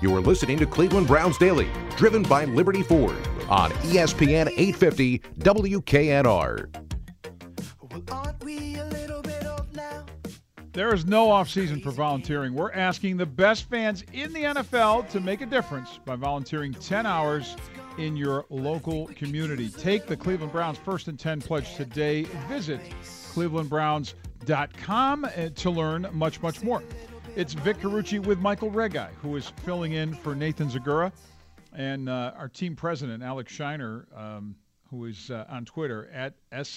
You are listening to Cleveland Browns Daily, driven by Liberty Ford on ESPN 850 WKNR. There is no off-season for volunteering. We're asking the best fans in the NFL to make a difference by volunteering 10 hours in your local community. Take the Cleveland Browns First and 10 pledge today. Visit clevelandbrowns.com to learn much, much more. It's Vic Carucci with Michael Regai, who is filling in for Nathan Zagura, and our team president, Alex Scheiner, who is on Twitter at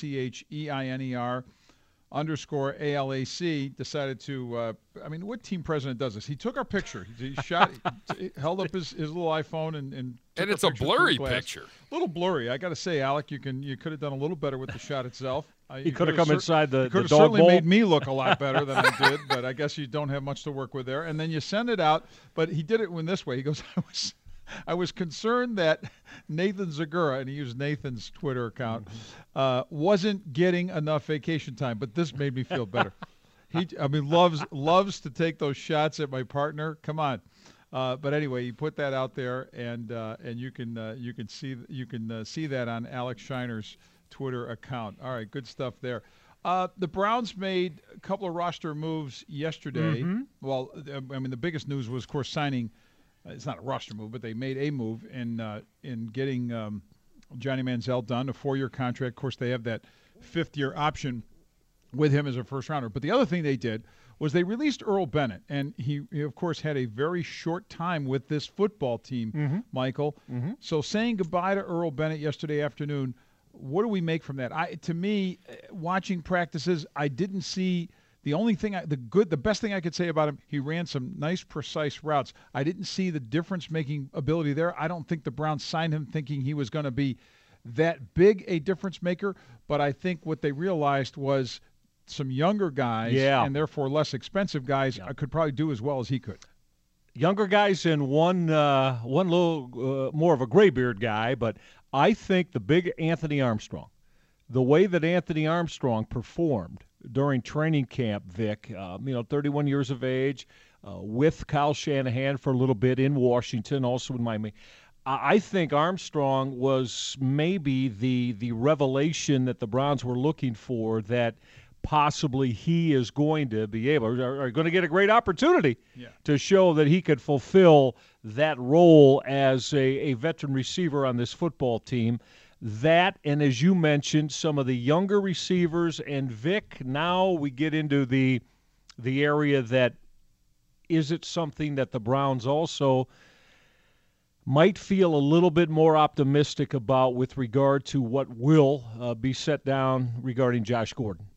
SCHEINER_ALAC, decided to, what team president does this? He took our picture. He held up his little iPhone and took it's a blurry picture. A little blurry. I got to say, Alec, you could have done a little better with the shot itself. He could have come inside the could have dog certainly bowl. made me look a lot better than I did, but I guess you don't have much to work with there. And then you send it out, but he did it in this way. He goes, I was concerned that Nathan Zagura, and he used Nathan's Twitter account, wasn't getting enough vacation time, but this made me feel better. He loves to take those shots at my partner. Come on. But anyway, he put that out there, and you can see that on Alex Scheiner's Twitter account. All right, good stuff there. The Browns made a couple of roster moves yesterday. Mm-hmm. Well, the biggest news was, of course, signing. It's not a roster move, but they made a move in getting Johnny Manziel done, a 4-year contract. Of course, they have that 5th-year option with him as a first-rounder. But the other thing they did was they released Earl Bennett, and he of course, had a very short time with this football team, Michael. Mm-hmm. So saying goodbye to Earl Bennett yesterday afternoon, what do we make from that? To me, watching practices, I didn't see the best thing I could say about him. He ran some nice, precise routes. I didn't see the difference-making ability there. I don't think the Browns signed him thinking he was going to be that big a difference maker. But I think what they realized was some younger guys, and therefore less expensive guys, could probably do as well as he could. Younger guys and one little more of a graybeard guy, but I think the big Anthony Armstrong, the way that Anthony Armstrong performed during training camp, Vic, 31 years of age, with Kyle Shanahan for a little bit in Washington, also in Miami. I think Armstrong was maybe the revelation that the Browns were looking for, that possibly he is going to be able, or going to get a great opportunity to show that he could fulfill that role as a veteran receiver on this football team. That, and as you mentioned, some of the younger receivers, and Vic, now we get into the area that, is it something that the Browns also might feel a little bit more optimistic about with regard to what will be set down regarding Josh Gordon?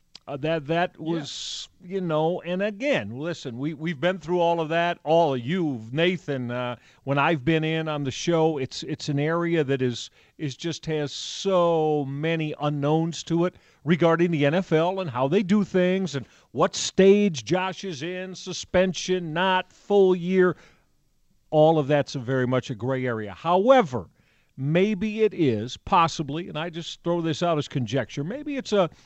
That was, and again, listen, we've been through all of that, all of you, Nathan, when I've been in on the show, it's an area that is just has so many unknowns to it regarding the NFL and how they do things and what stage Josh is in, suspension, not full year. All of that's very much a gray area. However, maybe it is possibly, and I just throw this out as conjecture, maybe it's a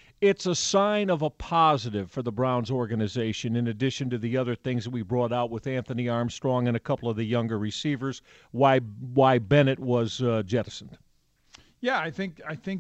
sign of a positive for the Browns organization, in addition to the other things that we brought out with Anthony Armstrong and a couple of the younger receivers, why Bennett was jettisoned. Yeah, I think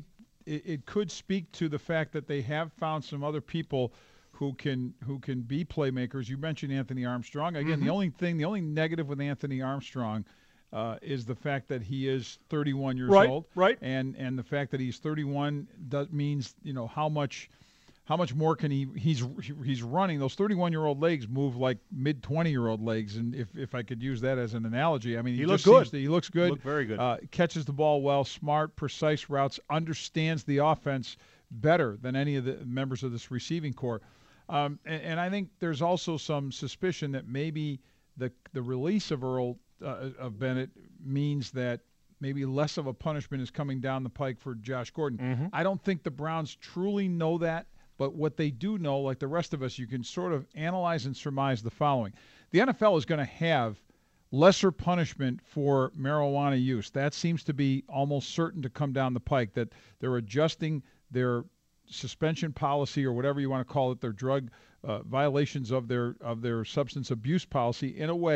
it could speak to the fact that they have found some other people who can be playmakers. You mentioned Anthony Armstrong. Again, the only negative with Anthony Armstrong is the fact that he is 31 years old, right? And the fact that he's 31 means how much more can he's running. Those 31-year-old legs move like mid 20-year-old legs, and if I could use that as an analogy, I mean he looks good. He looks good. Look very good. Catches the ball well, smart, precise routes, understands the offense better than any of the members of this receiving corps. And I think there's also some suspicion that maybe the release of of Bennett means that maybe less of a punishment is coming down the pike for Josh Gordon. Mm-hmm. I don't think the Browns truly know that, but what they do know, like the rest of us, you can sort of analyze and surmise the following. The NFL is going to have lesser punishment for marijuana use. That seems to be almost certain to come down the pike, that they're adjusting their suspension policy, or whatever you want to call it, their drug violations of their substance abuse policy, in a way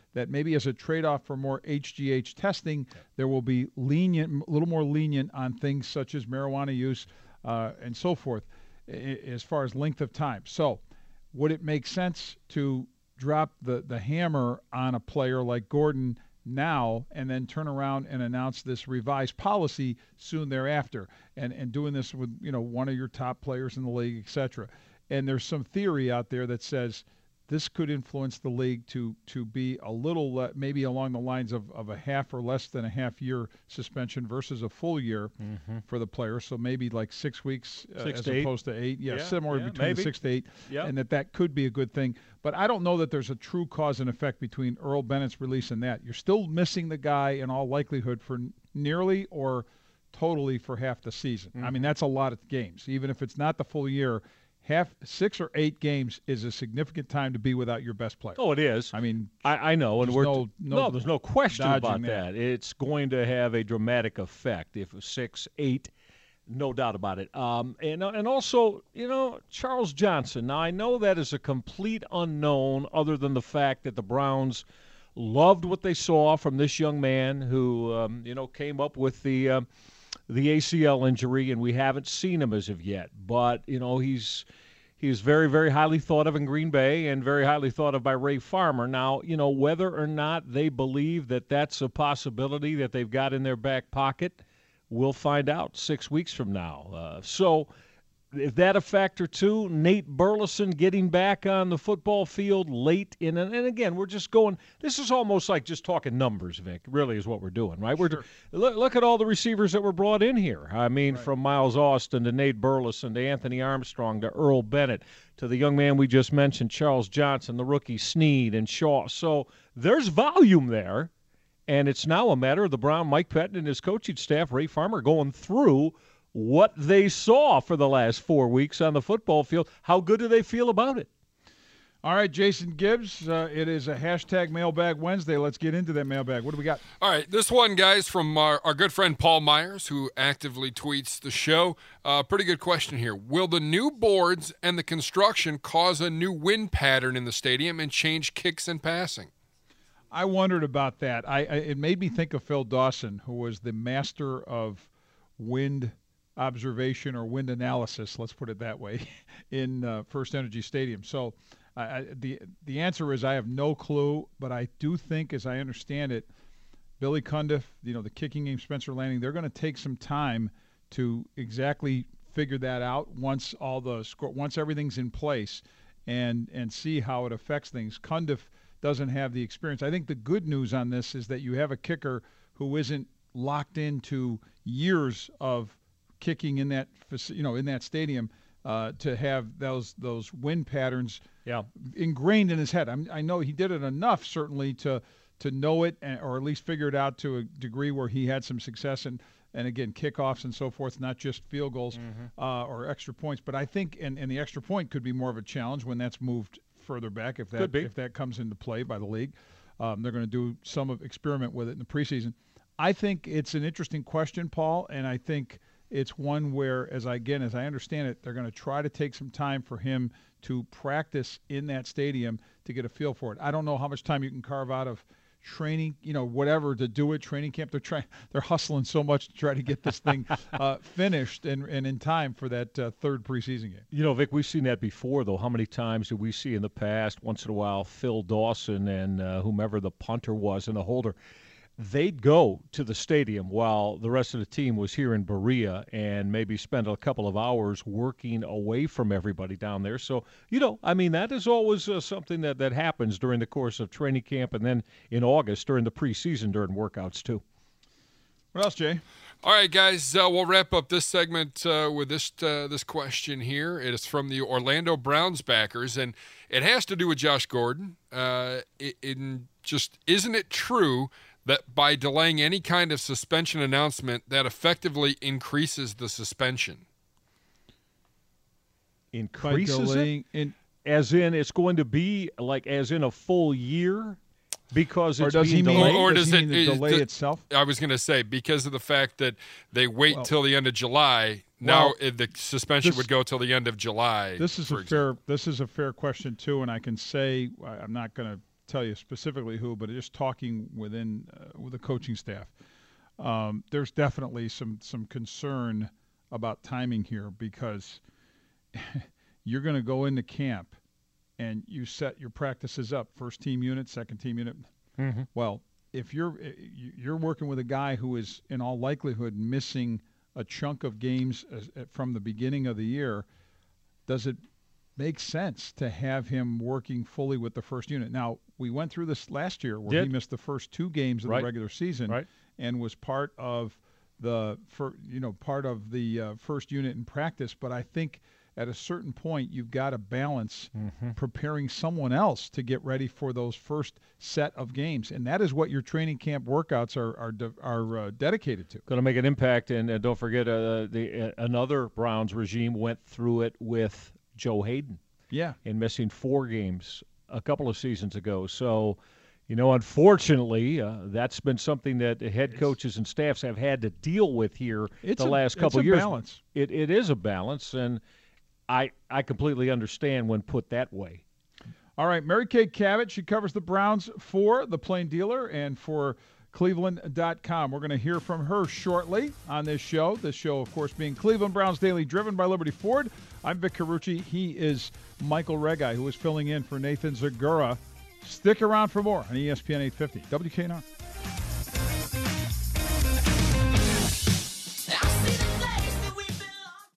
that maybe as a trade-off for more HGH testing, there will be a little more lenient on things such as marijuana use and so forth as far as length of time. So would it make sense to drop the hammer on a player like Gordon now and then turn around and announce this revised policy soon thereafter, and doing this with one of your top players in the league, etc.? And there's some theory out there that says this could influence the league to be a little maybe along the lines of a half or less than a half year suspension versus a full year for the player. So maybe like 6 weeks as opposed to 8. Yeah, somewhere between 6 to 8, and that could be a good thing. But I don't know that there's a true cause and effect between Earl Bennett's release and that. You're still missing the guy in all likelihood for nearly or totally for half the season. I mean, that's a lot of games. Even if it's not the full year, 6 or 8 games is a significant time to be without your best player. Oh, it is. I mean, I know, and there's no question about that. It's going to have a dramatic effect if 6, 8, no doubt about it. And also, Charles Johnson. Now, I know that is a complete unknown, other than the fact that the Browns loved what they saw from this young man who, came up with the ACL injury, and we haven't seen him as of yet. But, he's very, very highly thought of in Green Bay and very highly thought of by Ray Farmer. Now, whether or not they believe that that's a possibility that they've got in their back pocket, we'll find out 6 weeks from now. So is that a factor too? Nate Burleson getting back on the football field late in, and again, we're just going. This is almost like just talking numbers, Vic. Really, is what we're doing, right? Sure. Look at all the receivers that were brought in here. I mean, from Miles Austin to Nate Burleson to Anthony Armstrong to Earl Bennett to the young man we just mentioned, Charles Johnson, the rookie Snead and Shaw. So there's volume there, and it's now a matter of Mike Pettine and his coaching staff, Ray Farmer, going through what they saw for the last 4 weeks on the football field. How good do they feel about it? All right, Jason Gibbs, it is a hashtag Mailbag Wednesday. Let's get into that mailbag. What do we got? All right, this one, guys, from our good friend Paul Myers, who actively tweets the show. Pretty good question here. Will the new boards and the construction cause a new wind pattern in the stadium and change kicks and passing? I wondered about that. It made me think of Phil Dawson, who was the master of wind observation or wind analysis, let's put it that way, in First Energy Stadium. So the answer is I have no clue, but I do think, as I understand it, Billy Cundiff, the kicking game, Spencer Lanning, they're going to take some time to exactly figure that out once everything's in place and see how it affects things. Cundiff doesn't have the experience. I think the good news on this is that you have a kicker who isn't locked into years of kicking in that stadium to have those wind patterns ingrained in his head. I know he did it enough certainly to know it, or at least figure it out to a degree where he had some success and again kickoffs and so forth, not just field goals or extra points. But I think and the extra point could be more of a challenge when that's moved further back if that comes into play by the league. They're going to do some experiment with it in the preseason. I think it's an interesting question, Paul, and I think it's one where, as I understand it, they're going to try to take some time for him to practice in that stadium to get a feel for it. I don't know how much time you can carve out of training, whatever to do it, training camp. They're hustling so much to try to get this thing finished and in time for that third preseason game. Vic, we've seen that before, though. How many times did we see in the past, once in a while, Phil Dawson and whomever the punter was and the holder, they'd go to the stadium while the rest of the team was here in Berea and maybe spend a couple of hours working away from everybody down there. So, that is always something that happens during the course of training camp and then in August during the preseason during workouts too. What else, Jay? All right, guys, we'll wrap up this segment with this question here. It is from the Orlando Browns backers, and it has to do with Josh Gordon. Isn't it true that by delaying any kind of suspension announcement, that effectively increases the suspension? Increases it? As in it's going to be as in a full year? Because it's being delayed? Or does it mean the delay itself? I was going to say, because of the fact that they wait till the end of July, the suspension would go till the end of July. This is a fair question, too, and I can say I'm not going to tell you specifically who, but just talking within with the coaching staff, there's definitely some concern about timing here because you're going to go into camp and you set your practices up, first team unit, second team unit. Mm-hmm. Well, if you're working with a guy who is in all likelihood missing a chunk of games from the beginning of the year, does it make sense to have him working fully with the first unit? Now, we went through this last year where he missed the first 2 games of the regular season and was part of the first unit in practice. But I think at a certain point you've got to balance preparing someone else to get ready for those first set of games, and that is what your training camp workouts are dedicated to. Going to make an impact, and don't forget another Browns regime went through it with Joe Hayden. Yeah, in missing 4 games a couple of seasons ago. So, unfortunately, that's been something that head coaches and staffs have had to deal with here the last couple of years. It's a balance. It is a balance, and I completely understand when put that way. All right, Mary Kay Cabot, she covers the Browns for The Plain Dealer and for Cleveland.com. We're going to hear from her shortly on this show. This show, of course, being Cleveland Browns Daily, driven by Liberty Ford. I'm Vic Carucci. He is Michael Regai, who is filling in for Nathan Zagura. Stick around for more on ESPN 850. WKNR.